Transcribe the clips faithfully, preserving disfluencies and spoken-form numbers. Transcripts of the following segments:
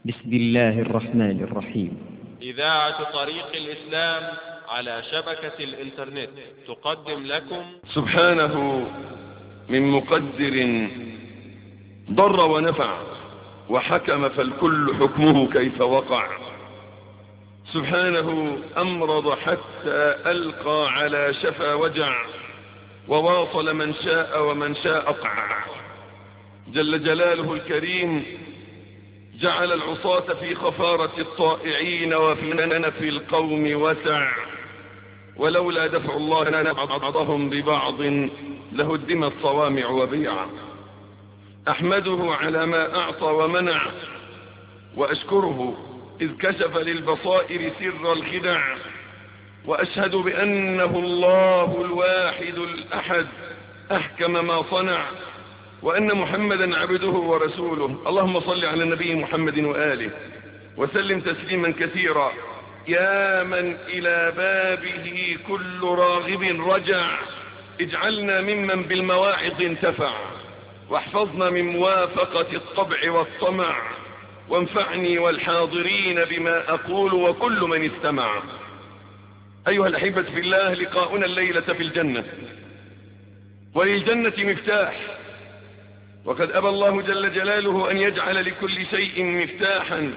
بسم الله الرحمن الرحيم. إذاعة طريق الإسلام على شبكة الإنترنت تقدم لكم سبحانه من مقدر ضر ونفع، وحكم فالكل حكمه كيف وقع. سبحانه أمرض حتى ألقى على شفا وجع، وواصل من شاء ومن شاء قع. جل جلاله الكريم جعل العصاة في خفارة الطائعين وفي ننف القوم وسع، ولولا دفع الله بعضهم ببعض لهدم الصوامع وبيع. أحمده على ما أعطى ومنع، وأشكره إذ كشف للبصائر سر الخدع، وأشهد بأنه الله الواحد الأحد أحكم ما صنع، وأن محمدا عبده ورسوله. اللهم صل على النبي محمد وآله وسلم تسليما كثيرا. يا من إلى بابه كل راغب رجع، اجعلنا ممن بالمواعظ انتفع، واحفظنا من موافقة الطبع والطمع، وانفعني والحاضرين بما أقول وكل من استمع. أيها الأحبة في الله، لقاؤنا الليلة في الجنة، وللجنة مفتاح، وقد أبى الله جل جلاله أن يجعل لكل شيء مفتاحا.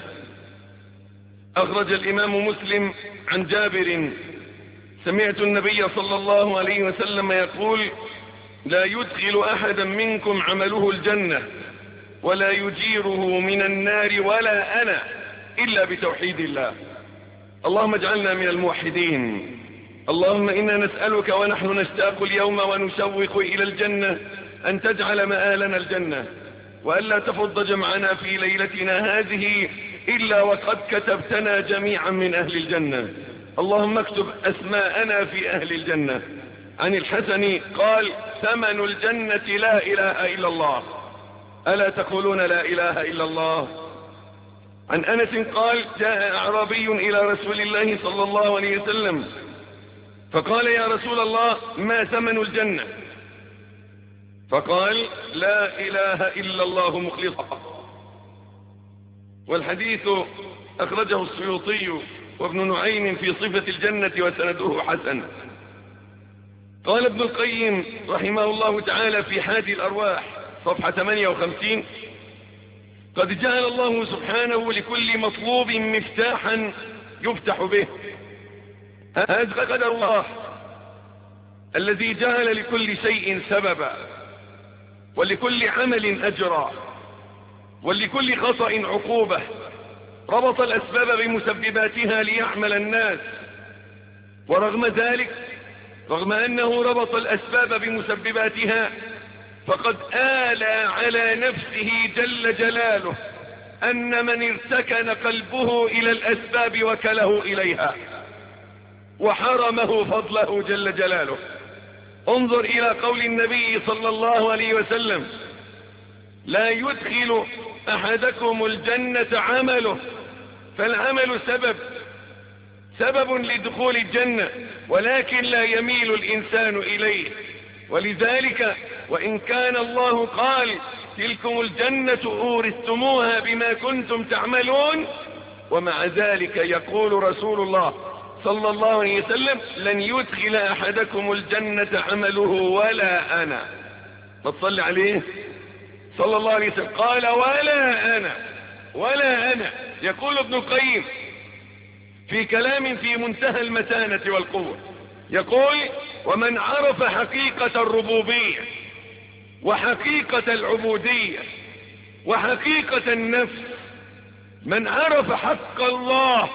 أخرج الإمام مسلم عن جابر: سمعت النبي صلى الله عليه وسلم يقول: لا يدخل أحدا منكم عمله الجنة ولا يجيره من النار ولا أنا إلا بتوحيد الله. اللهم اجعلنا من الموحدين. اللهم إنا نسألك ونحن نشتاق اليوم ونشوق إلى الجنة أن تجعل مآلنا الجنة، وألا تفض جمعنا في ليلتنا هذه إلا وقد كتبتنا جميعا من أهل الجنة. اللهم اكتب أسماءنا في أهل الجنة. عن الحسن قال: ثمن الجنة لا إله إلا الله. ألا تقولون لا إله إلا الله؟ عن أنس قال: جاء أعرابي إلى رسول الله صلى الله عليه وسلم فقال: يا رسول الله، ما ثمن الجنة؟ فقال: لا إله إلا الله مخلصا. والحديث أخرجه السيوطي وابن نعيم في صفة الجنة وسنده حسن. قال ابن القيم رحمه الله تعالى في حادي الأرواح صفحة ثمانية وخمسين: قد جعل الله سبحانه لكل مطلوب مفتاحا يفتح به. هذا قدر الله الذي جعل لكل شيء سببا، ولكل عمل أجرا، ولكل خطأ عقوبة. ربط الأسباب بمسبباتها ليعمل الناس، ورغم ذلك، رغم أنه ربط الأسباب بمسبباتها، فقد آلى على نفسه جل جلاله أن من ارتكن قلبه إلى الأسباب وكله إليها، وحرمه فضله جل جلاله. انظر إلى قول النبي صلى الله عليه وسلم: لا يدخل أحدكم الجنة عمله. فالعمل سبب سبب لدخول الجنة، ولكن لا يميل الإنسان إليه. ولذلك وإن كان الله قال: تلكم الجنة أورثتموها بما كنتم تعملون، ومع ذلك يقول رسول الله صلى الله عليه وسلم: لن يدخل أحدكم الجنة عمله ولا أنا. فتصلي عليه صلى الله عليه وسلم، قال: ولا أنا ولا أنا. يقول ابن القيم في كلام في منتهى المتانة والقوة، يقول: ومن عرف حقيقة الربوبية وحقيقة العبودية وحقيقة النفس، من عرف حق الله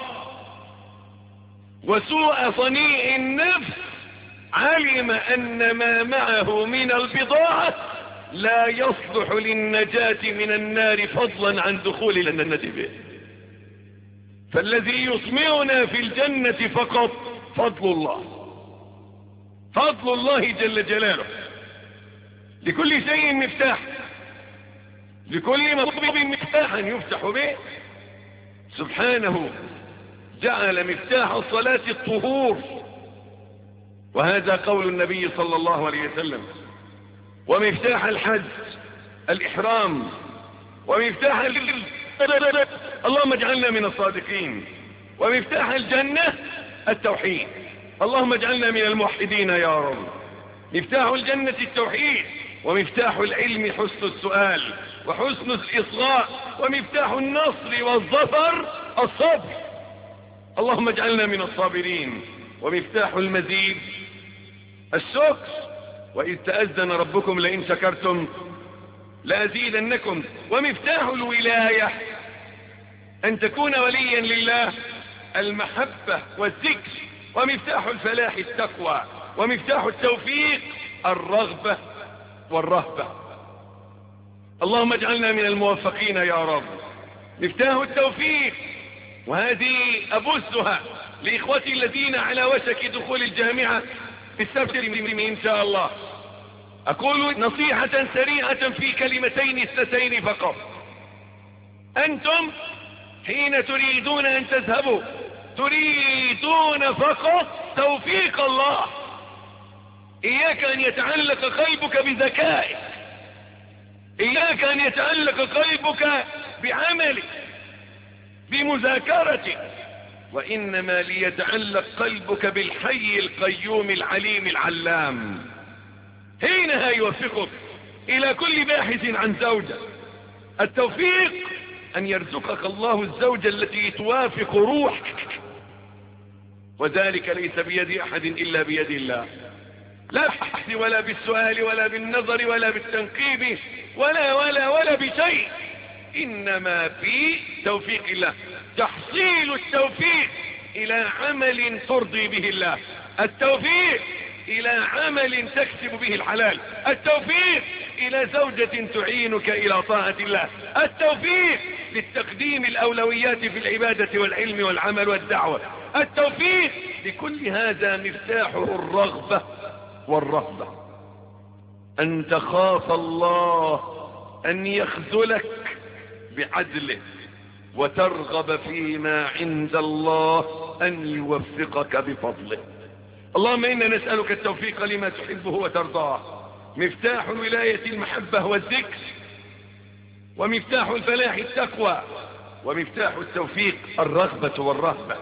وسوء صنيع النفس، علم أن ما معه من البضاعة لا يصلح للنجاة من النار فضلا عن دخول الجنة به. فالذي يطمئنا في الجنة فقط فضل الله، فضل الله جل جلاله. لكل شيء مفتاح، لكل مطلوب مفتاحا يفتح به. سبحانه جعل مفتاح الصلاة الطهور، وهذا قول النبي صلى الله عليه وسلم. ومفتاح الحج الإحرام، ومفتاح اللهم اجعلنا من الصادقين. ومفتاح الجنة التوحيد، اللهم اجعلنا من الموحدين يا رب. مفتاح الجنة التوحيد، ومفتاح العلم حسن السؤال وحسن الإصغاء، ومفتاح النصر والظفر الصبر، اللهم اجعلنا من الصابرين. ومفتاح المزيد الشكر، وإذ تأذن ربكم لئن شكرتم لأزيدنكم. ومفتاح الولاية أن تكون وليا لله المحبة والذكر. ومفتاح الفلاح التقوى. ومفتاح التوفيق الرغبة والرهبة، اللهم اجعلنا من الموفقين يا رب. مفتاح التوفيق، وهذه أبثها لإخوتي الذين على وشك دخول الجامعة في السبت إن شاء الله. أقول نصيحة سريعة في كلمتين اثنتين فقط. أنتم حين تريدون أن تذهبوا تريدون فقط توفيق الله. إياك أن يتعلق قلبك بذكائك، إياك أن يتعلق قلبك بعملك بمذاكرتك، وإنما ليتعلق قلبك بالحي القيوم العليم العلام. حينها يوفقك إلى كل باحث عن زوجة. التوفيق أن يرزقك الله الزوجة التي توافق روحك، وذلك ليس بيد أحد إلا بيد الله، لا بالبحث ولا بالسؤال ولا بالنظر ولا بالتنقيب ولا ولا ولا بشيء، إنما في توفيق الله. تحصيل التوفيق إلى عمل ترضي به الله، التوفيق إلى عمل تكسب به الحلال، التوفيق إلى زوجة تعينك إلى طاعة الله، التوفيق للتقديم الأولويات في العبادة والعلم والعمل والدعوة، التوفيق لكل هذا مفتاحه الرغبة والرهبة. أن تخاف الله أن يخذلك بعدله، وترغب فيما عند الله أن يوفقك بفضله. اللهم إنا نسألك التوفيق لما تحبه وترضاه. مفتاح الولاية المحبة والذكر، ومفتاح الفلاح التقوى، ومفتاح التوفيق الرغبة والرهبة،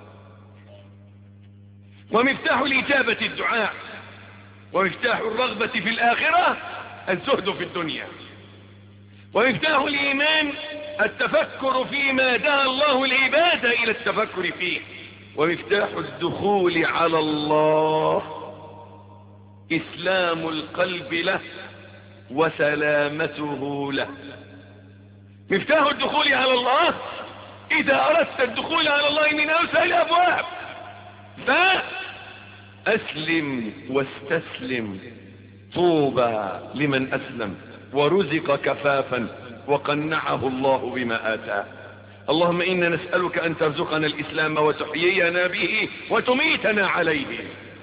ومفتاح الإجابة الدعاء، ومفتاح الرغبة في الآخرة الزهد في الدنيا، ومفتاح الإيمان التفكر فيما دعا الله العباد إلى التفكر فيه، ومفتاح الدخول على الله إسلام القلب له وسلامته له. مفتاح الدخول على الله، إذا أردت الدخول على الله من أوسع الأبواب فأسلم واستسلم. طوبى لمن أسلم ورزق كفافا وقنعه الله بما آتاه. اللهم إنا نسألك أن ترزقنا الإسلام وتحيينا به وتميتنا عليه.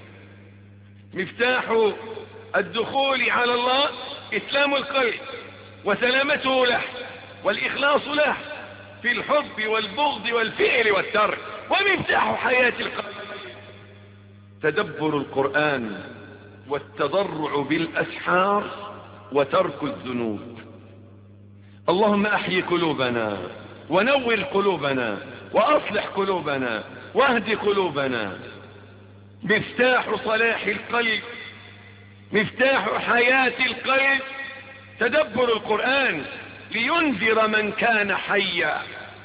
مفتاح الدخول على الله إسلام القلب وسلامته له والإخلاص له في الحب والبغض والفعل والترك. ومفتاح حياة القلب تدبر القرآن والتضرع بالأسحار وترك الذنوب. اللهم أحيي قلوبنا ونور قلوبنا وأصلح قلوبنا واهد قلوبنا. مفتاح صلاح القلب، مفتاح حياة القلب تدبر القرآن لينذر من كان حيا.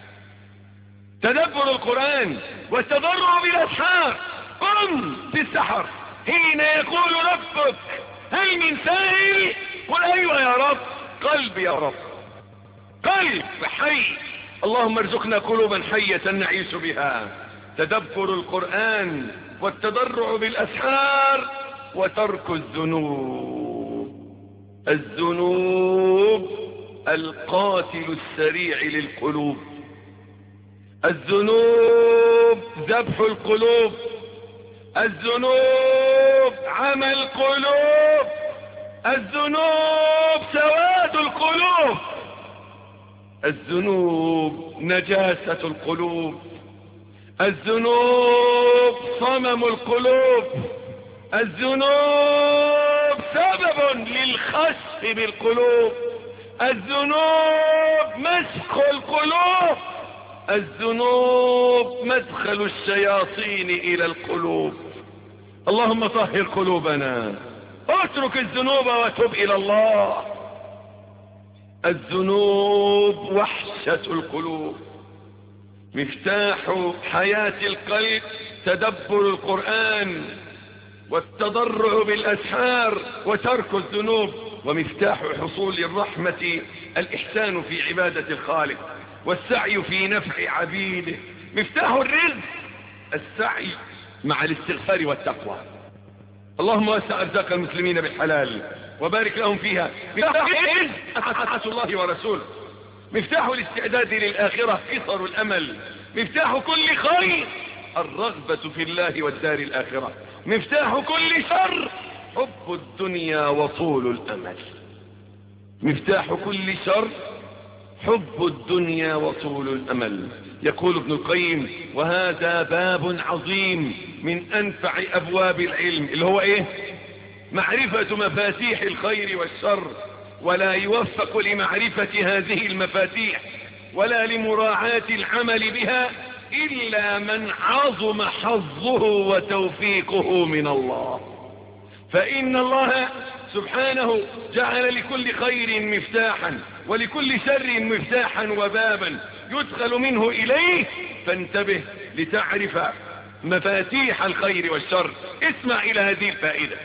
تدبر القرآن والتضرع بالأسحار. قم في السحر حين يقول ربك هل من سائل؟ قل أيوة يا رب، قلب يا رب، قلب حي. اللهم ارزقنا قلوبا حية نعيش بها. تدبر القرآن والتضرع بالأسحار وترك الذنوب. الذنوب القاتل السريع للقلوب، الذنوب ذبح القلوب، الذنوب عمى القلوب، الذنوب سواد القلوب، الذنوب نجاسة القلوب، الذنوب صمم القلوب، الذنوب سبب للخسف بالقلوب، الذنوب مسخ القلوب، الذنوب مدخل الشياطين إلى القلوب. اللهم طهر قلوبنا، اترك الذنوب وتب إلى الله. الذنوب وحشة القلوب. مفتاح حياة القلب تدبر القرآن والتضرع بالأسحار وترك الذنوب. ومفتاح حصول الرحمة الإحسان في عبادة الخالق والسعي في نفع عبيده. مفتاح الرزق السعي مع الاستغفار والتقوى. اللهم وسع أرزاق المسلمين بالحلال وبارك لهم فيها. مفتاح طاعة الله ورسوله. مفتاح الاستعداد للآخرة قصر الأمل. مفتاح كل خير الرغبة في الله والدار الآخرة. مفتاح كل شر حب الدنيا وطول الأمل. مفتاح كل شر حب الدنيا وطول الأمل. يقول ابن القيم: وهذا باب عظيم من أنفع أبواب العلم، اللي هو إيه؟ معرفة مفاتيح الخير والشر، ولا يوفق لمعرفة هذه المفاتيح ولا لمراعاة العمل بها إلا من عظم حظه وتوفيقه من الله. فإن الله سبحانه جعل لكل خير مفتاحا ولكل شر مفتاحا وبابا يدخل منه إليه، فانتبه لتعرف مفاتيح الخير والشر. اسمع إلى هذه الفائدة.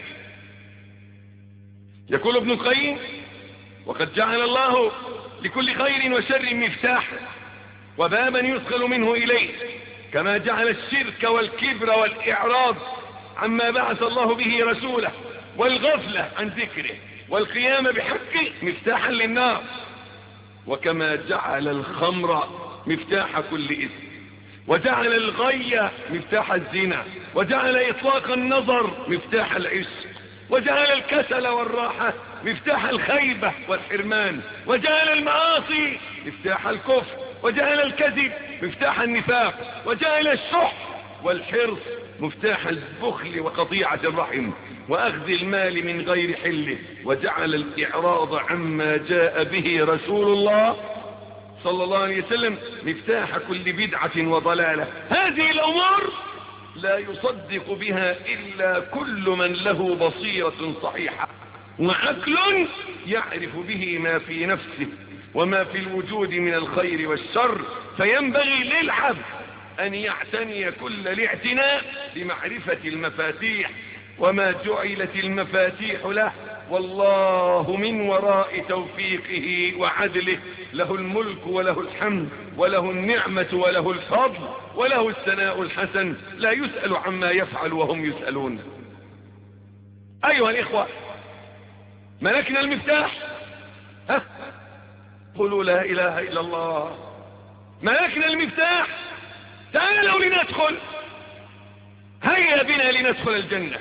يقول ابن القيم: وقد جعل الله لكل خير وشر مفتاحا وبابا يدخل منه إليه، كما جعل الشرك والكبر والإعراض عما بعث الله به رسوله والغفلة عن ذكره والقيام بحقه مفتاحا للنار، وكما جعل الخمر مفتاح كل إثم، وجعل الغي مفتاح الزنا، وجعل إطلاق النظر مفتاح العشق، وجعل الكسل والراحة مفتاح الخيبة والحرمان، وجعل المعاصي مفتاح الكفر، وجعل الكذب مفتاح النفاق، وجعل الشح والحرص مفتاح البخل وقطيعة الرحم وأخذ المال من غير حله، وجعل الإعراض عما جاء به رسول الله صلى الله عليه وسلم مفتاح كل بدعة وضلالة. هذه الأمور لا يصدق بها إلا كل من له بصيرة صحيحة وعقل يعرف به ما في نفسه وما في الوجود من الخير والشر. فينبغي للعبد أن يعتني كل الاعتناء بمعرفة المفاتيح وما جعلت المفاتيح له، والله من وراء توفيقه وعدله له الملك وله الحمد وله النعمة وله الفضل وله الثناء الحسن، لا يسأل عما يفعل وهم يسألون. أيها الإخوة، ملكنا المفتاح. ها قولوا لا إله إلا الله. ملكنا المفتاح. تعالوا لندخل. هيا بنا لندخل الجنة،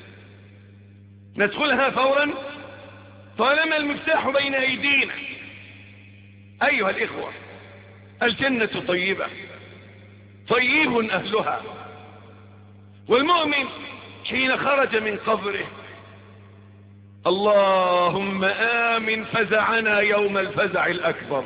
ندخلها فورا طالما المفتاح بين أيدينا. أيها الإخوة، الجنة طيبة طيب أهلها، والمؤمن حين خرج من قبره اللهم آمن فزعنا يوم الفزع الأكبر.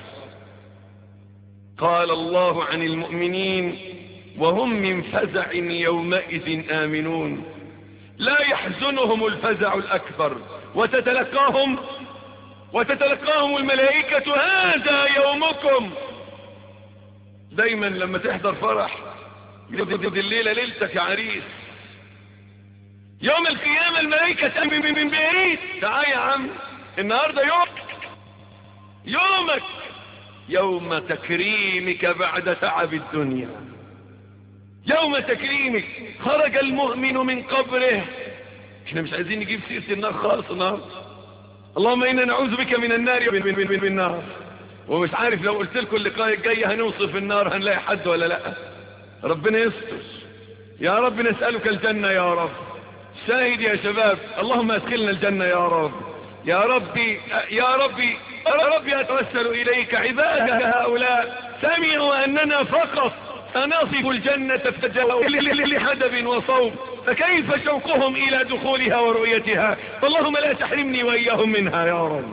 قال الله عن المؤمنين وهم من فزع يومئذ آمنون لا يحزنهم الفزع الأكبر وتتلقاهم وتتلقاهم الملائكة هذا يومكم. دايما لما تحضر فرح يقول الليلة ليلتك يا عريس. يوم القيامة الملائكة تأمن من بعيد، تعال يا عم النهاردة يومك يومك يوم تكريمك بعد تعب الدنيا، يوم تكريمك. خرج المؤمن من قبره. احنا مش عايزين نجيب سيرة النار خالص النهاردة. اللهم إنا نعوذ بك من النار ومن النار. ومش عارف لو قلت لكم اللقاء الجاي هنوصف النار هنلاقي حد ولا لا. ربنا يستر يا رب. نسألك الجنة يا رب. شاهد يا شباب، اللهم ادخلنا الجنة يا رب. يا ربي يا ربي يا ربي أتوسل إليك. عبادك هؤلاء سمعوا أننا فقط سنصف الجنة فجاءوا لحدب وصوب، فكيف شوقهم إلى دخولها ورؤيتها. اللهم لا تحرمني وإياهم منها يا رب.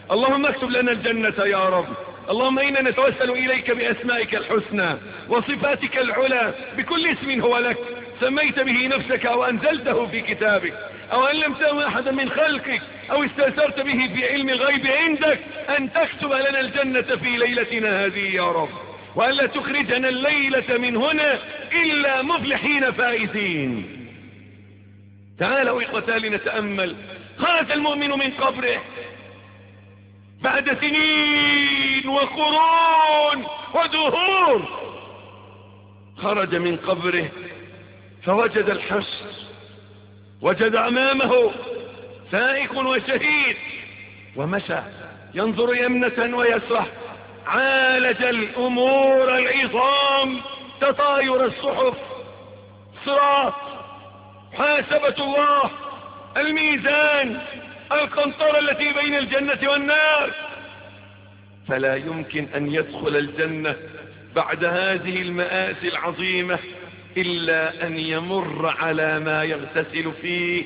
اللهم اكتب لنا الجنة يا رب. اللهم إنا نتوسل إليك بأسمائك الحسنى وصفاتك العلى بكل اسم هو لك سميت به نفسك أو أنزلته في كتابك أو علمته أحدا من خلقك أو استأثرت به في علم الغيب عندك أن تكتب لنا الجنة في ليلتنا هذه يا رب، وألا تخرجنا الليلة من هنا إلا مفلحين فائزين. تعالوا إخوتي لنتأمل. خرج المؤمن من قبره بعد سنين وقرون ودهور، خرج من قبره فوجد الحشر، وجد أمامه سائق وشهيد، ومشى ينظر يمنة ويسرة، عالج الأمور العظام، تطاير الصحف، صراط، حاسبة الله، الميزان، القنطرة التي بين الجنة والنار. فلا يمكن أن يدخل الجنة بعد هذه المآسي العظيمة إلا أن يمر على ما يغتسل فيه.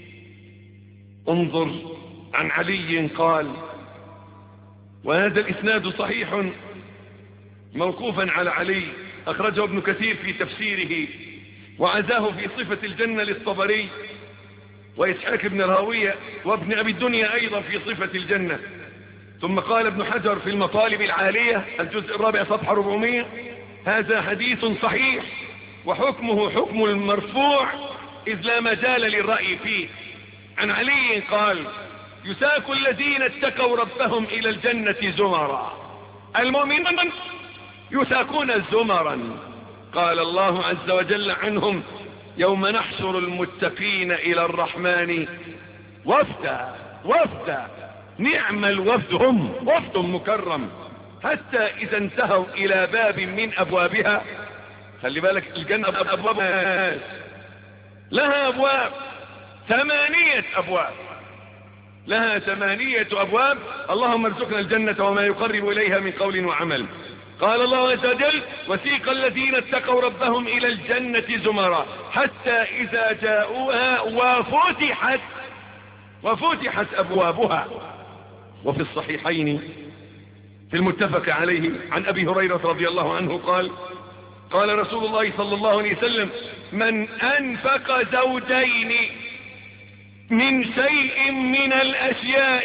انظر عن علي قال، وهذا الإسناد صحيح موقوفا على علي، أخرجه ابن كثير في تفسيره، وعزاه في صفة الجنة للطبري، وإسحاق بن راهويه وابن أبي الدنيا أيضا في صفة الجنة. ثم قال ابن حجر في المطالب العالية الجزء الرابع صفحة أربعمائة، هذا حديث صحيح وحكمه حكم المرفوع إذ لا مجال للرأي فيه. عن علي قال، يساق الذين اتقوا ربهم إلى الجنة زمرا، المؤمنون يساقون زمرا. قال الله عز وجل عنهم، يوم نحشر المتقين إلى الرحمن وفدا وفدا، نعم الوفد هم، وفد مكرم. حتى إذا انتهوا إلى باب من أبوابها، خلي بالك الجنة أبوابها لها أبواب، ثمانية أبواب، لها ثمانية أبواب. اللهم ارزقنا الجنة وما يقرب إليها من قول وعمل. قال الله عز وجل، وسيق الذين اتقوا ربهم إلى الجنة زمرا حتى إذا جاءوها وفتحت وفتحت أبوابها. وفي الصحيحين في المتفق عليه عن أبي هريرة رضي الله عنه قال، قال رسول الله صلى الله عليه وسلم، من أنفق زوجين من شيء من الأشياء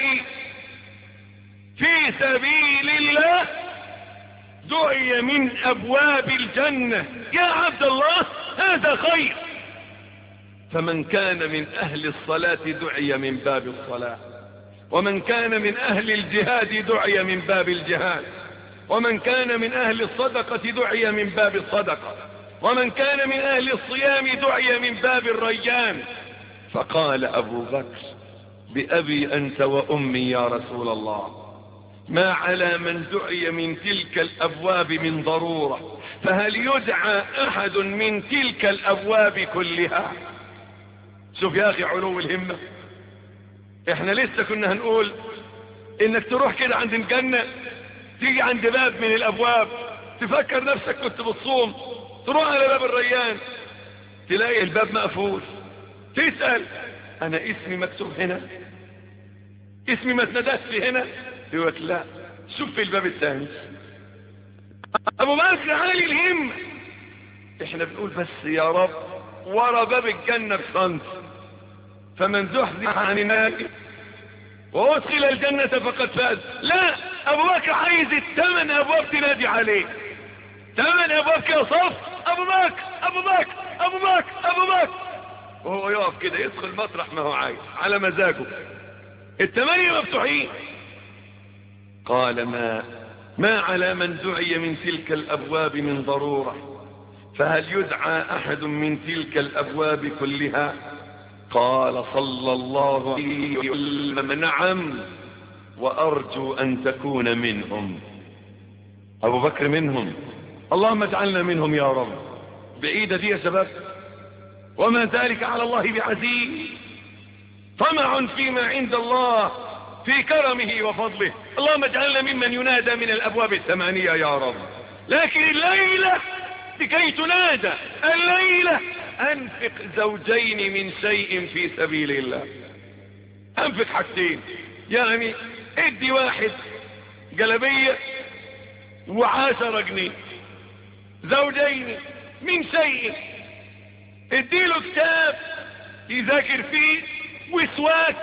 في سبيل الله دعي من أبواب الجنة. يا عبد الله هذا خير. فمن كان من أهل الصلاة دعي من باب الصلاة، ومن كان من أهل الجهاد دعي من باب الجهاد، ومن كان من أهل الصدقة دعي من باب الصدقة، ومن كان من أهل الصيام دعي من باب الريان. فقال أبو بكر، بأبي أنت وأمي يا رسول الله، ما على من دعي من تلك الأبواب من ضرورة، فهل يدعى أحد من تلك الأبواب كلها؟ شوف يا أخي علو الهمة. احنا لسه كنا هنقول انك تروح كده عند الجنة، تيجي عند باب من الأبواب تفكر نفسك كنت بتصوم، تروح على باب الريان تلاقي الباب مقفول، تسأل أنا اسمي مكتوب هنا، اسمي ما اتندهش هنا، يقولك لا شوف في الباب الثاني. أبو بكر عالي الهم. احنا بنقول بس يا رب ورا باب الجنة بخمس، فمن زحزح عن النار وادخل الجنة فقد فاز. لا، أبو بكر عايز الثمان أبواب تنادي عليه، ثمان أبواب كده صف، أبو بكر أبو بكر أبو بكر أبو بكر، وهو يقف كده يدخل مطرح ما هو عايز على مزاجه، الثمانية مفتوحين. قال ما ما على من دعي من تلك الأبواب من ضرورة، فهل يدعى أحد من تلك الأبواب كلها؟ قال صلى الله عليه وسلم نعم، وأرجو أن تكون منهم. أبو بكر منهم، اللهم اجعلنا منهم يا رب. بعيدة دي يا شباب، وما ذلك على الله بعزيز. طمع فيما عند الله في كرمه وفضله. اللهم اجعلنا ممن ينادى من الأبواب الثمانية يا رب. لكن الليلة لكي تنادى الليلة أنفق زوجين من شيء في سبيل الله. أنفق حاجتين، يعني ادي واحد جلبية وعشرة جنيه، زوجين من شيء، اديله كتاب يذاكر فيه وسواك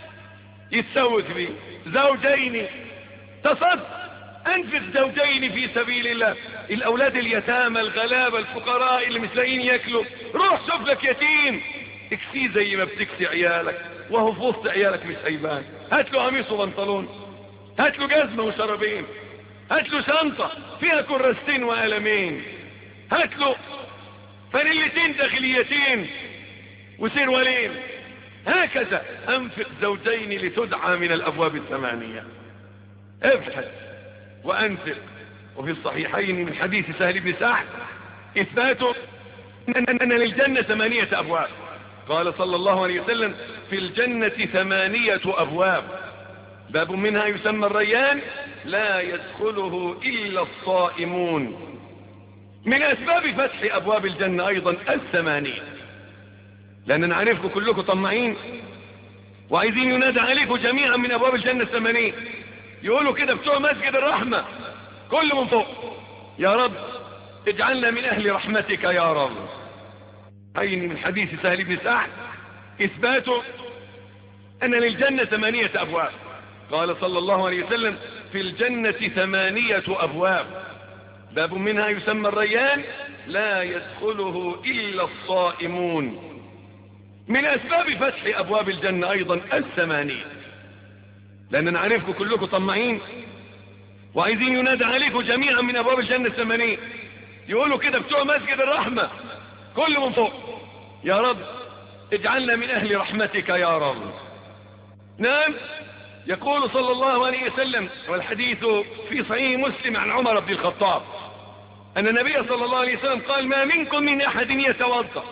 يتسوق فيه، زوجين تصدق، انفق زوجين في سبيل الله. الاولاد اليتامى الغلابة الفقراء اللي مش لاقيين ياكلوا، روح شوف لك يتيم اكسيه زي ما بتكسي عيالك، وهو في وسط عيالك مش هيبان. هات له قميص وبنطلون، هات له جزمة وشرابين، هات له شنطة فيها كراستين وقلمين، هات له فانيلتين داخليتين وسروالين. هكذا انفق زوجين لتدعى من الابواب الثمانية. ابحث وانفق. وفي الصحيحين من حديث سهل بن سعد اثباته ان للجنة ثمانية ابواب. قال صلى الله عليه وسلم: في الجنة ثمانية ابواب، باب منها يسمى الريان لا يدخله الا الصائمون. من اسباب فتح ابواب الجنة ايضا الثمانية، لاننا عارفكم كلكم طماعين وعايزين ينادى عليكم جميعا من ابواب الجنة الثمانية. يقولوا كده بتوع مسجد الرحمة كل من فوق: يا رب اجعلنا من اهل رحمتك يا رب. عين من حديث سهل بن سعد اثباته ان للجنة ثمانية ابواب. قال صلى الله عليه وسلم: في الجنة ثمانية ابواب، باب منها يسمى الريان لا يدخله الا الصائمون. من اسباب فتح ابواب الجنة ايضا الثمانية، لاننا عارفكم كلكم طماعين وعايزين ينادى عليكم جميعا من ابواب الجنة الثمانية. يقولوا كده بتوع مسجد الرحمة كل من فوق: يا رب اجعلنا من اهل رحمتك يا رب. نعم، يقول صلى الله عليه وسلم، والحديث في صحيح مسلم عن عمر بن الخطاب، ان النبي صلى الله عليه وسلم قال: ما منكم من احد يتوضا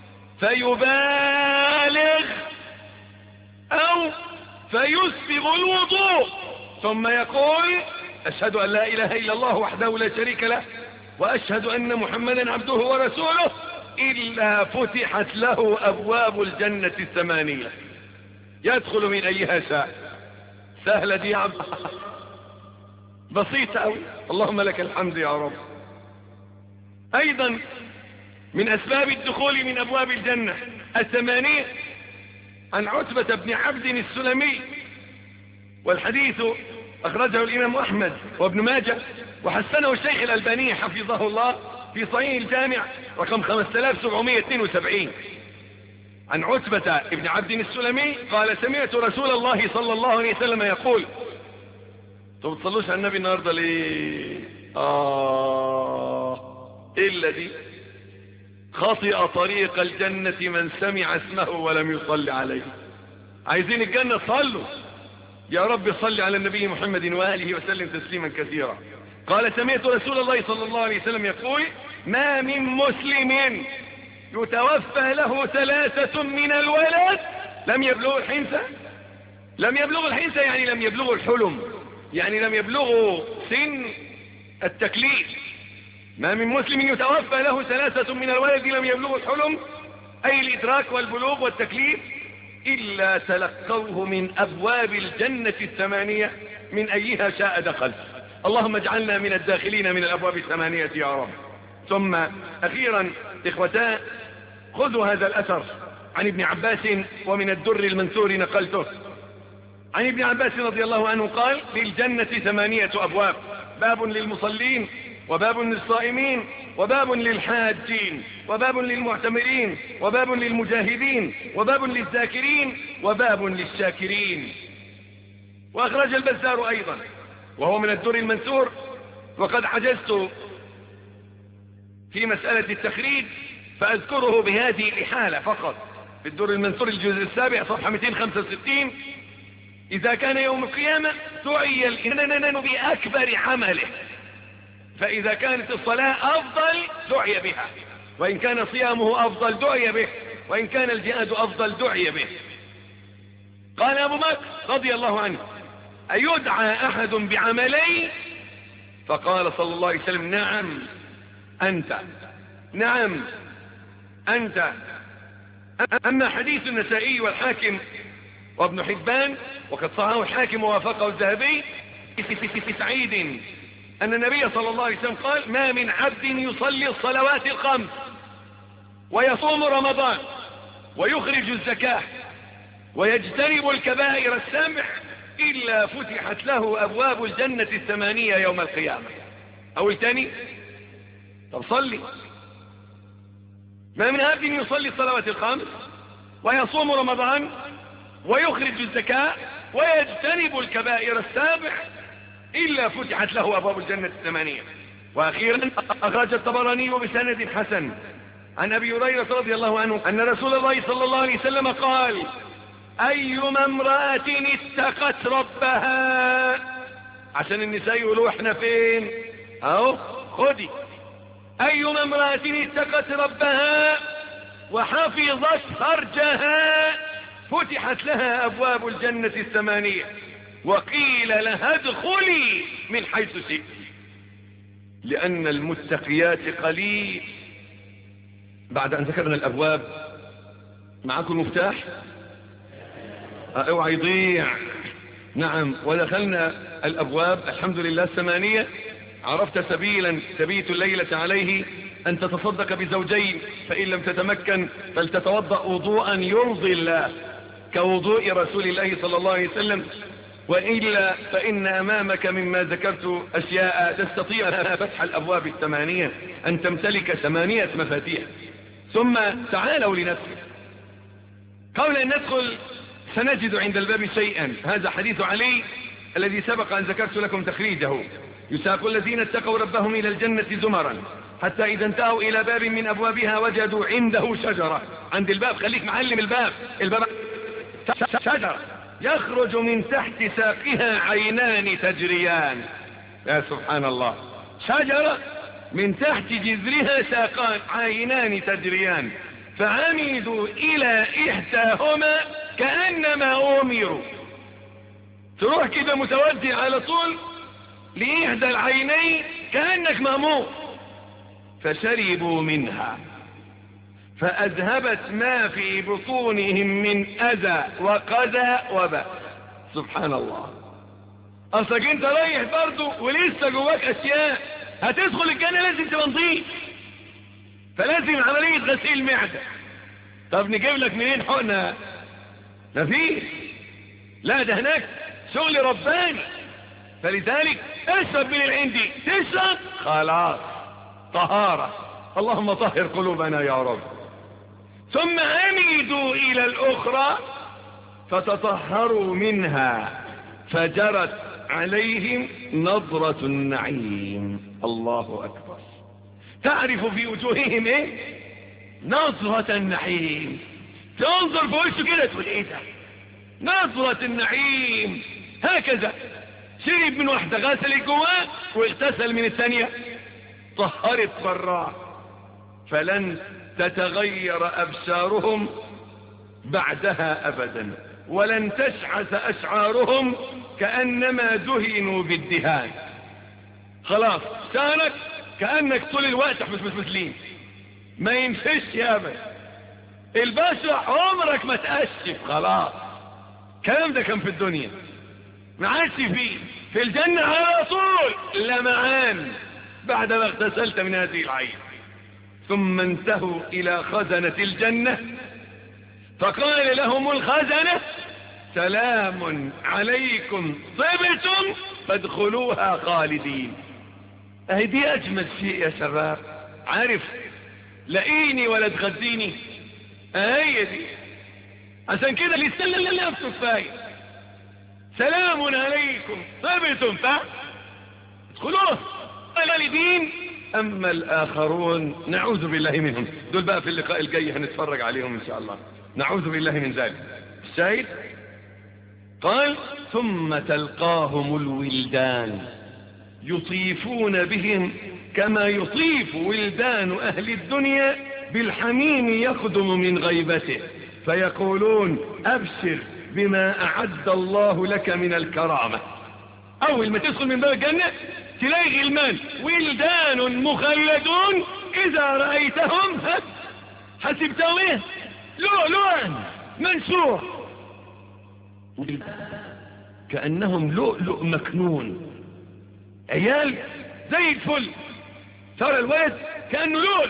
فيبالغ او فيسبغ الوضوء ثم يقول: اشهد ان لا اله الا الله وحده لا شريك له واشهد ان محمدا عبده ورسوله، الا فتحت له ابواب الجنة الثمانية يدخل من ايها شاء. سهلة دي يا عبد، بسيطة اوي، اللهم لك الحمد يا رب. ايضا من اسباب الدخول من ابواب الجنة الثمانية عن عتبة بن عبد السلمي، والحديث اخرجه الامام احمد وابن ماجه وحسنه الشيخ الالباني حفظه الله في صحيح الجامع رقم خمسة آلاف وسبعمائة واثنين وسبعين. عن عتبة بن عبد السلمي قال: سمعت رسول الله صلى الله عليه وسلم يقول. طب تصلوش على النبي النهارده ليه؟ آه إلا دي: خطئ طريق الجنة من سمع اسمه ولم يصلي عليه. عايزين الجنة صلوا يا رب، صل على النبي محمد وآله وسلم تسليما كثيرا. قال: سمعت رسول الله صلى الله عليه وسلم يقول: ما من مسلم يتوفى له ثلاثة من الولد لم يبلغوا الحنثى. لم يبلغوا الحنثى يعني لم يبلغوا الحلم، يعني لم يبلغوا سن التكليف. ما من مسلم يتوفى له ثلاثة من الولد لم يبلغوا الحلم، أي الإدراك والبلوغ والتكليف، إلا تلقوه من أبواب الجنة الثمانية من أيها شاء دخل. اللهم اجعلنا من الداخلين من الأبواب الثمانية يا رب. ثم أخيرا إخوتان، خذوا هذا الأثر عن ابن عباس، ومن الدر المنثور نقلته عن ابن عباس رضي الله عنه قال: للجنة ثمانية أبواب، باب للمصلين، وباب للصائمين، وباب للحاجين، وباب للمعتمرين، وباب للمجاهدين، وباب للذاكرين، وباب للشاكرين. وأخرج البزار أيضا وهو من الدر المنثور، وقد عجزت في مسألة التخريج فأذكره بهذه الإحالة فقط. في الدر المنثور الجزء السابع صفحة مئتين وخمسة وستين: إذا كان يوم القيامة دعي الإنسان بأكبر عمله، فإذا كانت الصلاة أفضل دعي بها، وإن كان صيامه أفضل دعي به، وإن كان الجهاد أفضل دعي به. قال أبو بكر رضي الله عنه: أيدعى أحد بعملي؟ فقال صلى الله عليه وسلم: نعم أنت، نعم أنت. أما حديث النسائي والحاكم وابن حبان، وقد صححه الحاكم ووافقه الذهبي في سعيد أن النبي صلى الله عليه وسلم قال: ما من عبد يصلي الصلوات الخمس ويصوم رمضان ويخرج الزكاة ويجتنب الكبائر السبع إلا فتحت له أبواب الجنة الثمانية يوم القيامة. أو الثاني، طب صلي. ما من عبد يصلي الصلوات الخمس ويصوم رمضان ويخرج الزكاة ويجتنب الكبائر السبع إلا فتحت له أبواب الجنة الثمانية. وأخيرا أخرج الطبراني بسند حسن عن أبي هريرة رضي الله عنه أن رسول الله صلى الله عليه وسلم قال: أيما امرأة اتقت ربها. عشان النساء يقولوا احنا فين اهو خدي. أيما امرأة اتقت ربها وحفظت فرجها فتحت لها أبواب الجنة الثمانية وقيل لها ادخلي من حيث شئت. لأن المتقيات قليل. بعد أن ذكرنا الأبواب، معكم المفتاح؟ اوعى يضيع. نعم، ودخلنا الأبواب الحمد لله الثمانية. عرفت سبيلا تبيت الليلة عليه أن تتصدق بزوجين، فإن لم تتمكن فلتتوضأ وضوءا يرضي الله كوضوء رسول الله صلى الله عليه وسلم، وإلا فإن أمامك مما ذكرت أشياء تستطيع فتح الأبواب الثمانية، أن تمتلك ثمانية مفاتيح. ثم تعالوا لندخل. قبل أن ندخل سنجد عند الباب شيئا. هذا حديث علي الذي سبق أن ذكرت لكم تخريجه: يساق الذين اتقوا ربهم إلى الجنة زمرا حتى إذا انتهوا إلى باب من أبوابها وجدوا عنده شجرة. عند الباب، خليك معلم الباب. الباب شجرة يخرج من تحت ساقها عينان تجريان. يا سبحان الله، شجرة من تحت جذرها ساقان عينان تجريان، فعمدوا إلى إحداهما كأنما أمروا. تروح كده متوجه على طول لإحدى العينين كأنك مأمور. فشربوا منها فأذهبت ما في بطونهم من أذى وقذى وبأس. سبحان الله. أصلك انت رايح برضو ولسه جواك أشياء. هتدخل الجنة لازم تبقى نظيف، فلازم عملية غسيل معدة. طب نجيب لك منين حقنة؟ مفيش. لا، ده هناك شغل رباني. فلذلك اشرب من العندي، تشرب خلاص طهارة. اللهم طهر قلوبنا يا رب. ثم عمدوا إلى الأخرى فتطهروا منها فجرت عليهم نظرة النعيم. الله أكبر. تعرف في وجوههم ايه؟ نظرة النعيم. تنظر في وشه كده تقول ايه ده؟ نظرة النعيم. هكذا شرب من واحدة، غسل جواه واغتسل من الثانية، طهرت براه. فلن تتغير أبصارهم بعدها أبدا، ولن تشعث أشعارهم كأنما دهنوا بالدهان. خلاص شانك كأنك طول الوقت مسلين، ما ينفش يا أبدا. البشرة عمرك ما تأشف. خلاص الكلام ده كان في الدنيا، ما عادش فيه. في الجنة على طول لمعان بعد ما اغتسلت من هذه العين. ثم انتهوا إلى خزنة الجنة فقال لهم الخزنة: سلام عليكم طبتم فادخلوها خالدين. اهي دي أجمل شيء يا شباب. عارف، لقيني ولا تغديني، اهي دي. عشان كده اللي يستلل اللي نفسه كفاية. سلام عليكم طبتم فادخلوها خالدين. أما الآخرون نعوذ بالله منهم، دول بقى في اللقاء الجاي هنتفرج عليهم إن شاء الله. نعوذ بالله من ذلك. الشاهد قال: ثم تلقاهم الولدان يطيفون بهم كما يطيف ولدان أهل الدنيا بالحميم يقدم من غيبته، فيقولون: أبشر بما أعد الله لك من الكرامة. أول ما تدخل من باب الجنة تلاقي غلمان ولدان مخلدون إذا رأيتهم حسبتهم إيه؟ لؤلؤا منثورا. كأنهم لؤلؤ مكنون، عيال زي الفل، ترى الولد كأنه لؤلؤ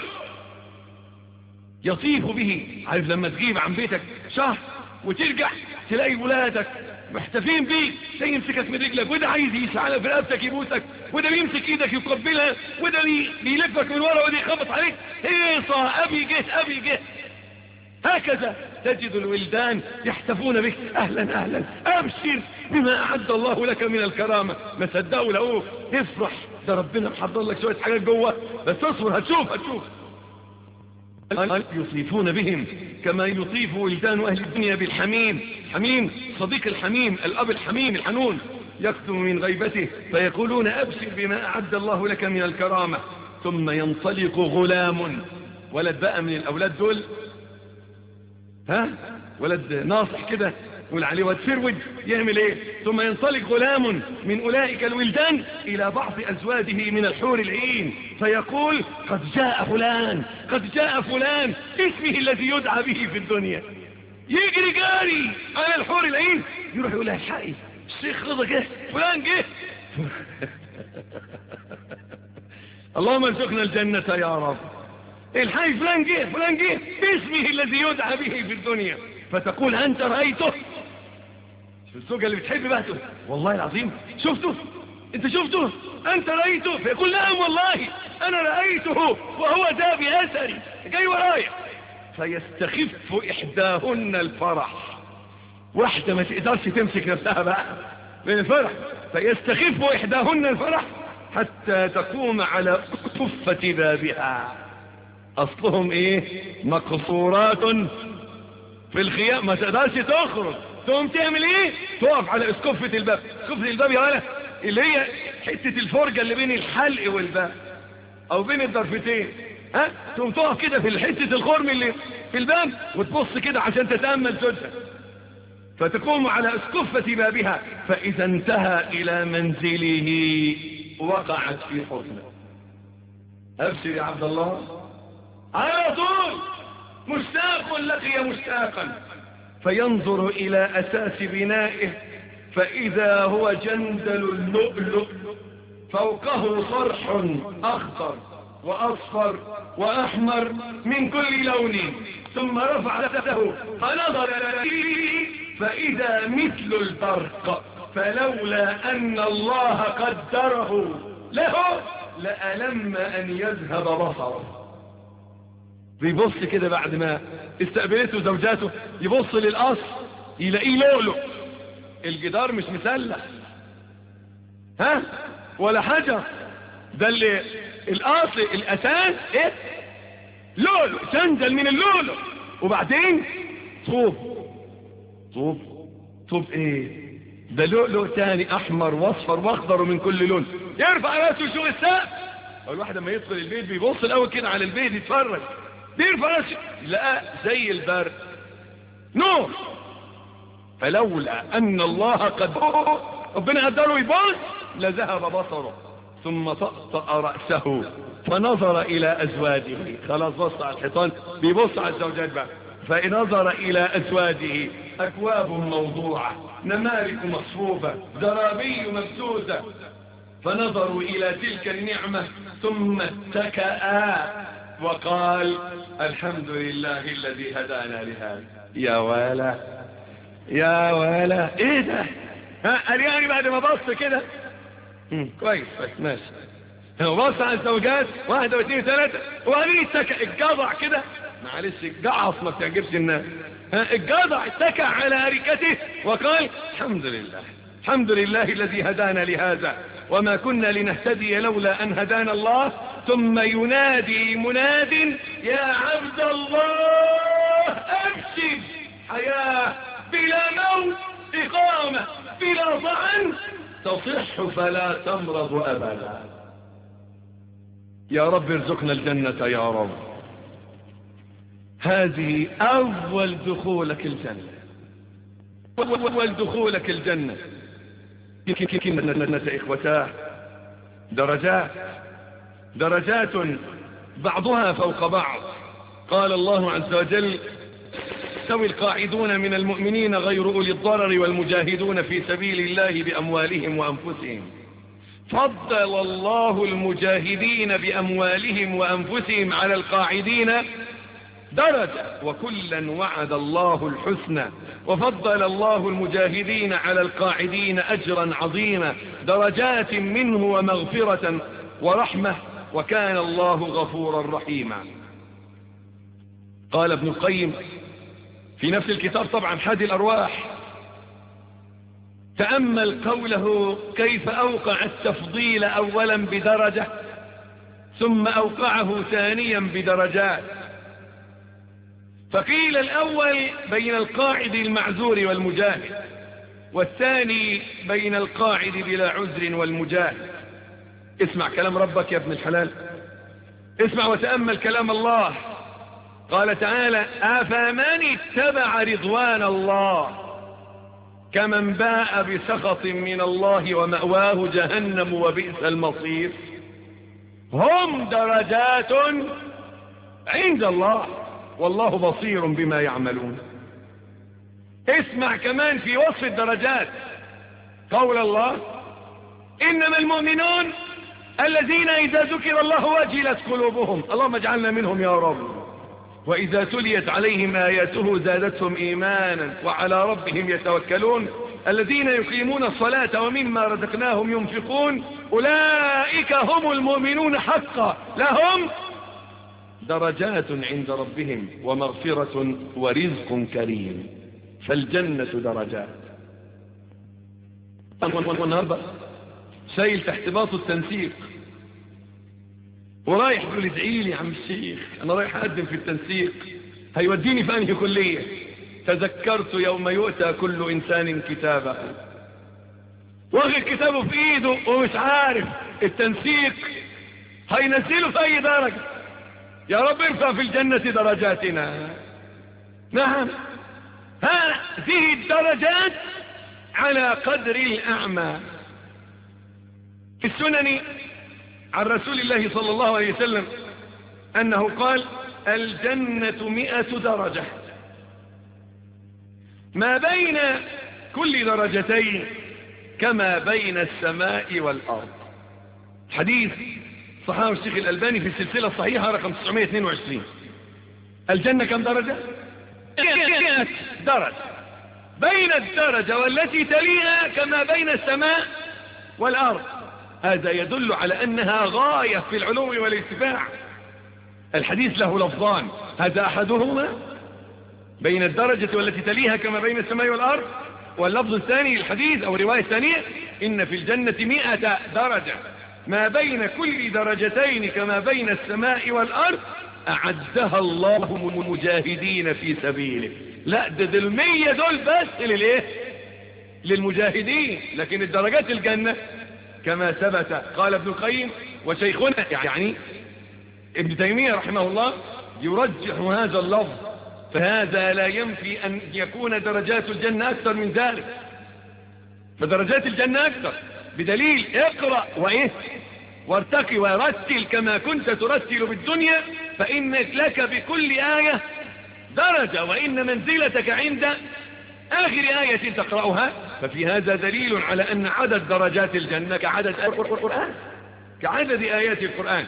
يطيف به. عارف لما تجيب عن بيتك شهر وترجع تلاقي ولادك محتفين بيك، ده يمسكك من رجلك، وده عايز يسعى في رقبتك يبوسك، وده بيمسك ايدك يقبلها، وده بيلفك من ورا، وده يخبط عليك، هيصة ابي جه ابي جه. هكذا تجد الولدان يحتفون بك، اهلا اهلا، ابشر بما اعد الله لك من الكرامة. ما صدقوا لقوه افرح، ده ربنا محضر لك شوية حاجات جوه، بس اصبر هتشوف هتشوف. يطيفون بهم كما يطيف ولدان اهل الدنيا بالحميم. حميم صديق الحميم، الاب الحميم الحنون، يكتم من غيبته فيقولون ابشر بما اعد الله لك من الكرامة. ثم ينطلق غلام، ولد بقى من الاولاد دول، ها ولد ناصح كده يقول عليه واد فرود، يعمل ايه؟ ثم ينطلق غلام من اولئك الولدان الى بعض ازواجه من الحور العين فيقول قد جاء فلان، قد جاء فلان، اسمه الذي يدعى به في الدنيا. يجري جاري على الحور العين، يروح يقول لها الحقي الشيخ رضا جه، فلان جه. اللهم ارزقنا الجنة يا رب. الحي فلان جه فلان جه باسمه الذي يدعى به في الدنيا. فتقول انت رأيته؟ شو الزوجة اللي بتحب بهته، والله العظيم شفته، انت شفته، انت رأيته؟ فيقول نعم والله انا رأيته وهو ذا بأثري جاي ورايا. فيستخف احداهن الفرح، واحدة ما تقدرش تمسك نفسها بقى من الفرح، فيستخف احداهن الفرح حتى تقوم على كفة بابها. اصلهم ايه؟ مقصورات في الخيام، ما تقدرش تخرج، تقوم تعمل ايه؟ تقف على اسكفة الباب. اسكفة الباب يا ولا اللي هي حتة الفرجة اللي بين الحلق والباب او بين الضرفتين، ها تقوم تقف كده في حتة الخرم اللي في الباب وتبص كده عشان تتأمل زوجها. فتقوم على اسكفة بابها، فاذا انتهى الى منزله وقعت في حضنه. ابشر يا عبد الله، على طول مشتاق لقي مشتاقا، فينظر الى اساس بنائه فاذا هو جندل اللؤلؤ، فوقه صرح اخضر واصفر واحمر من كل لون، ثم رفع رأسه فنظر اليه فاذا مثل البرق، فلولا ان الله قدره له لألم ان يذهب بصره. بيبص كده بعد ما استقبلته زوجاته، يبص للقصر يلاقيه لؤلؤ، الجدار مش مسلح ها ولا حجر، ده اللي القصر الاساس ايه؟ لؤلؤ، جندل من اللؤلؤ. وبعدين طوب، طوب طوب ايه ده؟ لؤلؤ تاني احمر واصفر واخضر ومن كل لون. يرفع راسه يشوف السقف. الواحد لما يدخل البيت بيبص الاول كده على البيت يتفرج، بيرفع راسه لقى زي البرق نور. فلولا ان الله قد ربنا قدره يبص لذهب بصره. ثم طأطأ رأسه فنظر الى ازواجه، خلاص بص على الحيطان بيبص على الزوجات بقى. فنظر الى ازواجه اكواب موضوعة، نمارق مصفوفة، زرابي مبثوثة، فنظروا الى تلك النعمة ثم اتكأا وقال الحمد لله الذي هدانا لهذا. يا ولا يا ولا ايه ده؟ ها قال يعني بعد ما بص كده كويس كويس ماشي، هو بص على الزوجات واحدة واثنين وثلاثة وبعدين اتكأ الجضع كده، معلش الجعص ما بتعجبش الناس، ها الجضع اتكأ على أريكته وقال الحمد لله الحمد لله الذي هدانا لهذا وما كنا لنهتدي لولا أن هدانا الله. ثم ينادي مناد يا عبد الله أبشر، حياة بلا موت، إقامة بلا طعن، تصح فلا تمرض أبدا. يا رب ارزقنا الجنة يا رب. هذه أول دخولك الجنة، أول دخولك الجنة. كنا إخوتاه درجات درجات بعضها فوق بعض. قال الله عز وجل يستوي القاعدون من المؤمنين غير أولي الضرر والمجاهدون في سبيل الله بأموالهم وأنفسهم. فضل الله المجاهدين بأموالهم وأنفسهم على القاعدين درجة، وكلا وعد الله الحسنى. وفضل الله المجاهدين على القاعدين أجرا عظيما، درجات منه ومغفرة ورحمة، وكان الله غفورا رحيما. قال ابن القيم في نفس الكتاب طبعا حادي الأرواح: تأمل قوله كيف أوقع التفضيل أولا بدرجة ثم أوقعه ثانيا بدرجات. فقيل الأول بين القاعد المعذور والمجاهد، والثاني بين القاعد بلا عذر والمجاهد. اسمع كلام ربك يا ابن الحلال، اسمع وتأمل كلام الله. قال تعالى: أفمن اتبع رضوان الله كمن باء بسخط من الله ومأواه جهنم وبئس المصير. هم درجات عند الله والله بصير بما يعملون. اسمع كمان في وصف الدرجات قول الله: إنما المؤمنون الذين إذا ذكر الله وجلت قلوبهم. اللهم اجعلنا منهم يا رب. وإذا تليت عليهم آياته زادتهم إيمانا وعلى ربهم يتوكلون. الذين يقيمون الصلاة ومما رزقناهم ينفقون أولئك هم المؤمنون حقا لهم درجات عند ربهم ومغفرة ورزق كريم. فالجنة درجات. والنهاردة شايل تحت باطه التنسيق ورايح يقول ادعي لي يا عم الشيخ انا رايح اقدم في التنسيق، هيوديني في انهي كلية؟ تذكرت يوم يؤتى كل انسان كتابه، واخد كتابه في ايده ومش عارف التنسيق هينزله في اي درجة. يا رب ارفع في الجنة درجاتنا. نعم، هذه الدرجات على قدر الأعمال. في السنن عن رسول الله صلى الله عليه وسلم أنه قال: الجنة مئة درجة، ما بين كل درجتين كما بين السماء والأرض. حديث صححه الشيخ الألباني في السلسلة الصحيحة رقم تسعمائة واثنين وعشرين. الجنة كم درجة؟ مئة درجة، بين الدرجة والتي تليها كما بين السماء والأرض. هذا يدل على أنها غاية في العلو والارتفاع. الحديث له لفظان، هذا أحدهما بين الدرجة والتي تليها كما بين السماء والأرض، واللفظ الثاني الحديث أو الرواية الثانية: إن في الجنة مئة درجة، ما بين كل درجتين كما بين السماء والأرض أعدها الله للمجاهدين في سبيله. لا، ده المية دول بس للإيه؟ للمجاهدين. لكن الدرجات الجنة كما ثبت. قال ابن القيم وشيخنا يعني ابن تيمية رحمه الله يرجح هذا اللفظ، فهذا لا ينفي أن يكون درجات الجنة أكثر من ذلك. فدرجات الجنة أكثر بدليل: اقرأ وإيه وارتقي ورتل كما كنت ترتل بالدنيا فإن لك بكل آية درجة، وإن منزلتك عند آخر آية تقرأها. ففي هذا دليل على أن عدد درجات الجنة كعدد آيات القرآن، كعدد آيات القرآن.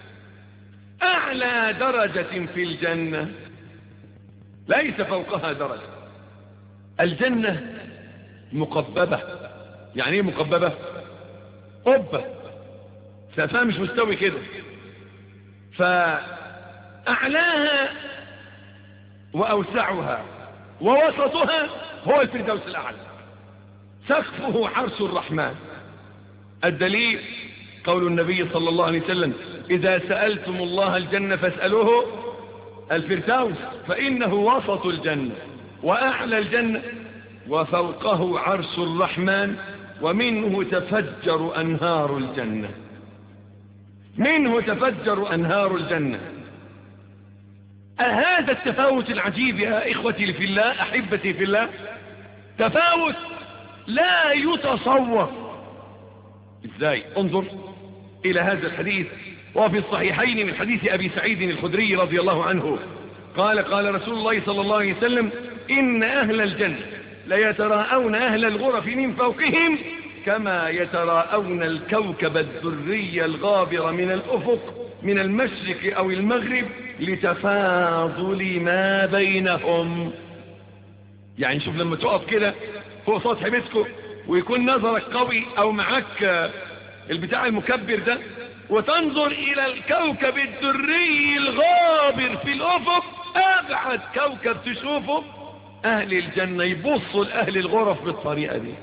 أعلى درجة في الجنة ليس فوقها درجة. الجنة مقببة. يعني ايه مقببة؟ قبة، سقفها مش مستوي كده. فأعلاها وأوسعها ووسطها هو الفردوس الأعلى، سقفه عرش الرحمن. الدليل قول النبي صلى الله عليه وسلم: إذا سألتم الله الجنة فاسألوه الفردوس فإنه وسط الجنة وأعلى الجنة وفوقه عرش الرحمن ومنه تفجر أنهار الجنة. منه تفجر أنهار الجنة. هذا التفاوت العجيب يا إخوتي في الله، أحبتي في الله، تفاوت لا يتصور. إزاي؟ انظر إلى هذا الحديث وفي الصحيحين من حديث أبي سعيد الخدري رضي الله عنه قال قال رسول الله صلى الله عليه وسلم إن أهل الجنة ليتراءون أهل الغرف من فوقهم كما يتراءون الكوكب الدري الغابر من الأفق من المشرق أو المغرب لتفاضل ما بينهم. يعني شوف لما تقف كده فوق سطح بيتكم ويكون نظرك قوي أو معك البتاع المكبر ده وتنظر إلى الكوكب الدري الغابر في الأفق، أبعد كوكب تشوفه، أهل الجنة يبصوا لأهل الغرف بالطريقة دي.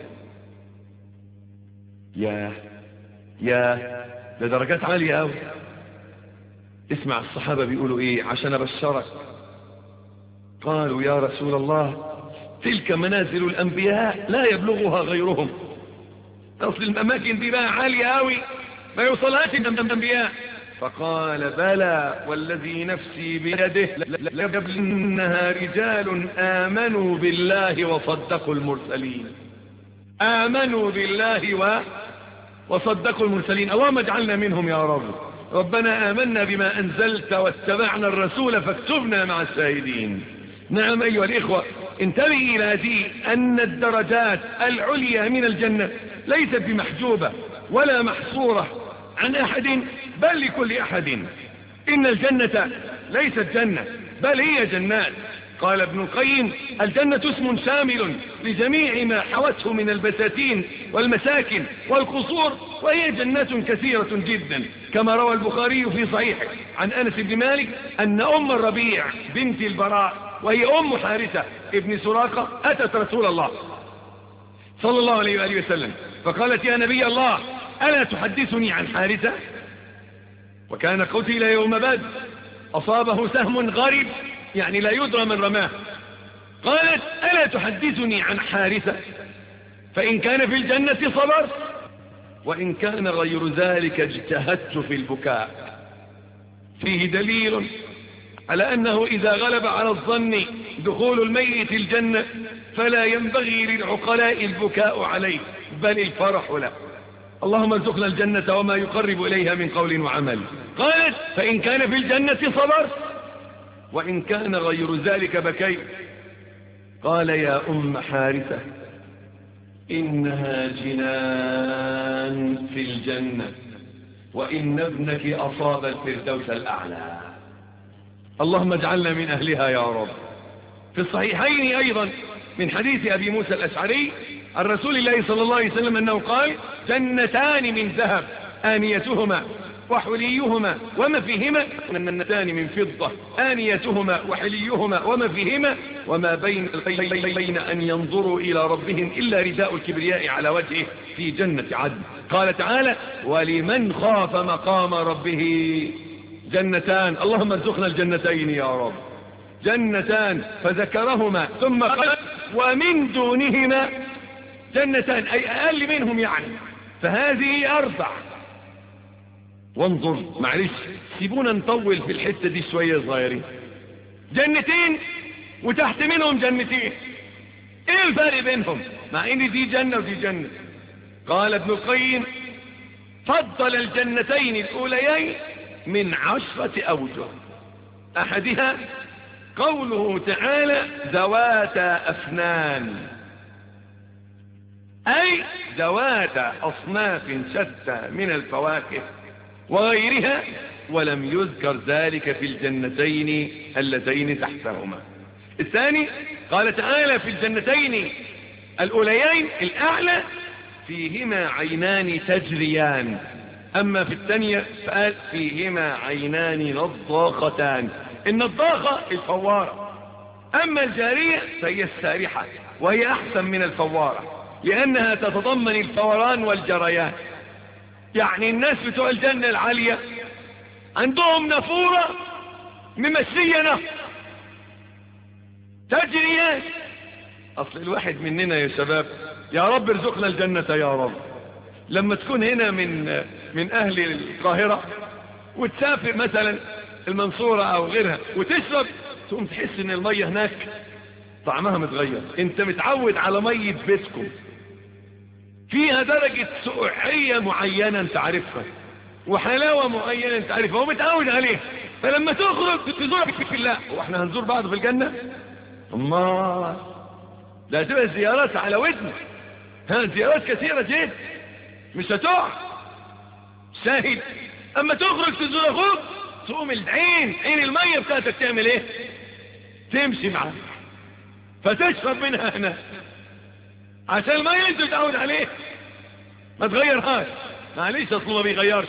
يا يا ده درجات عالية أوي. اسمع الصحابة بيقولوا إيه عشان أبشرك. قالوا يا رسول الله تلك منازل الأنبياء لا يبلغها غيرهم. أصل الأماكن دي بقى عالية أوي ما يوصلهاش الأنبياء. فقال بلى والذي نفسي بيده ليبلغنها رجال آمنوا بالله وصدقوا المرسلين. آمنوا بالله و... وصدقوا المرسلين. اللهم اجعلنا منهم يا رب. ربنا آمنا بما أنزلت واتبعنا الرسول فاكتبنا مع الشاهدين. نعم أيها الإخوة، انتبه إلى هذه أن الدرجات العليا من الجنة ليست بمحجوبة ولا محصورة عن أحد بل لكل أحد. إن الجنة ليست جنة بل هي جنات. قال ابن القيم الجنة اسم شامل لجميع ما حوته من البساتين والمساكن والقصور، وهي جنات كثيرة جدا، كما روى البخاري في صحيحه عن أنس بن مالك أن أم الربيع بنت البراء وهي أم حارثة ابن سراقة أتت رسول الله صلى الله عليه وآله وسلم فقالت يا نبي الله ألا تحدثني عن حارثة؟ وكان قتل يوم بدر، أصابه سهم غريب يعني لا يدرى من رماه. قالت ألا تحدثني عن حارثة؟ فإن كان في الجنة صبرت وإن كان غير ذلك اجتهدت في البكاء. فيه دليل على أنه إذا غلب على الظن دخول الميت الجنة فلا ينبغي للعقلاء البكاء عليه بل الفرح له. اللهم ارزقنا الجنة وما يقرب إليها من قول وعمل. قالت فإن كان في الجنة صبرت وإن كان غير ذلك بكيت. قال يا أم حارثة إنها جنان في الجنة وإن ابنك أصاب الفردوس الأعلى. اللهم اجعلنا من أهلها يا رب. في الصحيحين أيضا من حديث أبي موسى الأشعري عن رسول الله صلى الله عليه وسلم أنه قال جنتان من ذهب آنيتهما وحليهما وما فيهما، جنتان من فضة آنيتهما وحليهما وما فيهما، وما بين بين أن ينظروا إلى ربهم إلا رداء الكبرياء على وجهه في جنة عدن. قال تعالى ولمن خاف مقام ربه جنتان. اللهم ارزقنا الجنتين يا رب. جنتان فذكرهما ثم قال ومن دونهما جنتان أي أقل منهم يعني، فهذه أربع. وانظر معلش سيبونا نطول في الحتة دي شوية صغيرين. جنتين وتحت منهم جنتين، ايه الفرق بينهم مع ان دي جنة ودي جنة؟ قال ابن القيم فضل الجنتين الأوليين من عشرة أوجه. أحدها قوله تعالى ذواتا أفنان، أي ذواتا أصناف شتى من الفواكه وغيرها، ولم يذكر ذلك في الجنتين اللتين تحتهما. الثاني قال تعالى في الجنتين الأوليين الأعلى فيهما عينان تجريان، أما في الثانية فقال فيهما عينان نضاختان. النضاخة الفوارة، أما الجارية فهي السارحة وهي أحسن من الفوارة لأنها تتضمن الفوران والجريان. يعني الناس بتوع الجنة العالية عندهم نافورة ممشية نهر تجريان. أصل الواحد مننا يا شباب يا رب ارزقنا الجنة يا رب، لما تكون هنا من من أهل القاهرة وتسافر مثلا المنصورة أو غيرها وتشرب تقوم تحس ان المية هناك طعمها متغير. انت متعود على مية بيتكم فيها درجة سقوعية معينة انت عارفها وحلاوة معينة انت عارفها ومتعود عليها، فلما تخرج تزورك في الله. واحنا هنزور بعض في الجنة؟ الله، لا تبقى زيارات على ودن، ها زيارات كثيرة جدا مش هتقع سهل. اما تخرج تزور اخوك تقوم العين عين المية بتاعتك تعمل ايه؟ تمشي معاك فتشرب منها هنا عشان المية انت تتعود عليه ما تغيرهاش. معليش اصله ما بيغيرش.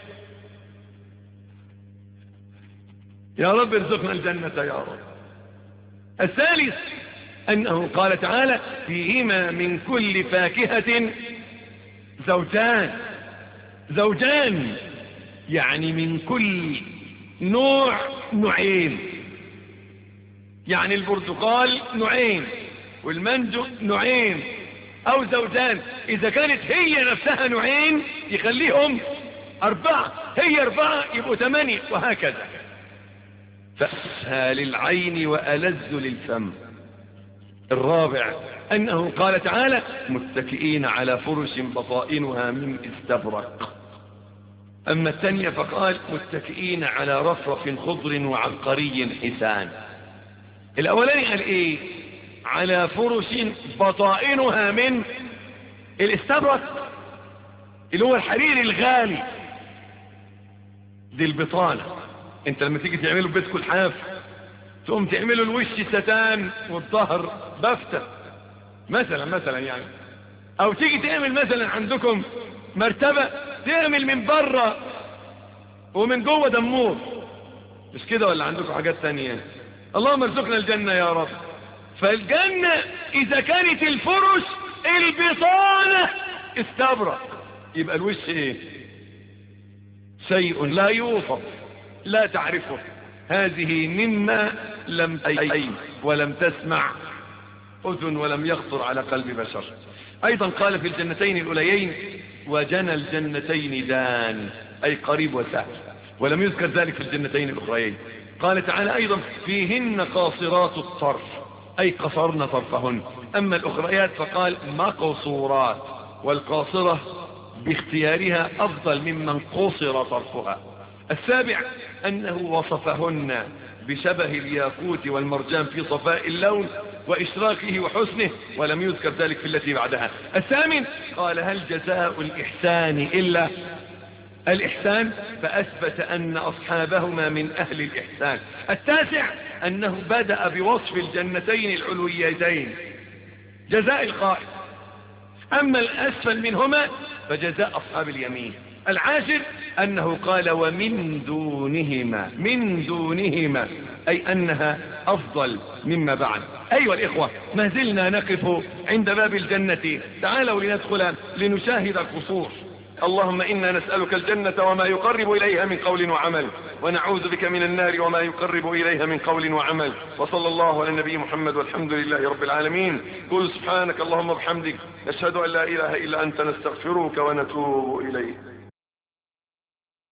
يا رب ارزقنا الجنة يا رب. الثالث انه قال تعالى فيهما من كل فاكهة زوجان. زوجان يعني من كل نوع نوعين، يعني البرتقال نوعين والمانجو نوعين او زوجان. اذا كانت هي نفسها نوعين يخليهم اربعة، هي اربعة يبقوا ثمانية وهكذا. فأسهى للعين وألذ للفم. الرابع أنه قال تعالى متكئين على فرش بطائنها من استبرق. أما الثانية فقال متكئين على رفرف خضر وعبقري حسان. الأولاني قال إيه؟ على فرش بطائنها من الاستبرق اللي هو الحرير الغالي. دي البطانة. انت لما تيجي تعمله بيت كل حاف تقوم تعمله الوش ستان والظهر بفتة مثلا مثلا يعني، او تيجي تعمل مثلا عندكم مرتبة تعمل من بره ومن جوه دمور، مش كده ولا عندكم حاجات تانية؟ اللهم ارزقنا الجنة يا رب. فالجنة اذا كانت الفرش البطانة استبرق يبقى الوش ايه؟ شيء لا يوصف لا تعرفه. هذه مما لم تأي ولم تسمع أذن ولم يخطر على قلب بشر. أيضا قال في الجنتين الأوليين وجنى الجنتين دان أي قريب وسهل، ولم يذكر ذلك في الجنتين الأخريين. قال تعالى أيضا فيهن قاصرات الطرف أي قصرن طرفهن. أما الأخريات فقال مقصورات، والقاصرة باختيارها أفضل ممن قصر طرفها. السابع أنه وصفهن بشبه الياقوت والمرجان في صفاء اللون وإشراقه وحسنه، ولم يذكر ذلك في التي بعدها. الثامن قال هل جزاء الإحسان إلا الإحسان، فأثبت أن أصحابهما من أهل الإحسان. التاسع أنه بدأ بوصف الجنتين العلويتين جزاء القائل، أما الأسفل منهما فجزاء أصحاب اليمين. العاشر أنه قال ومن دونهما، من دونهما أي أنها أفضل مما بعد. أيها الإخوة ما زلنا نقف عند باب الجنة، تعالوا لندخل لنشاهد القصور. اللهم إنا نسألك الجنة وما يقرب إليها من قول وعمل، ونعوذ بك من النار وما يقرب إليها من قول وعمل. وصلى الله على النبي محمد والحمد لله رب العالمين. قل سبحانك اللهم وبحمدك نشهد أن لا إله إلا أنت نستغفرك ونتوب إليك.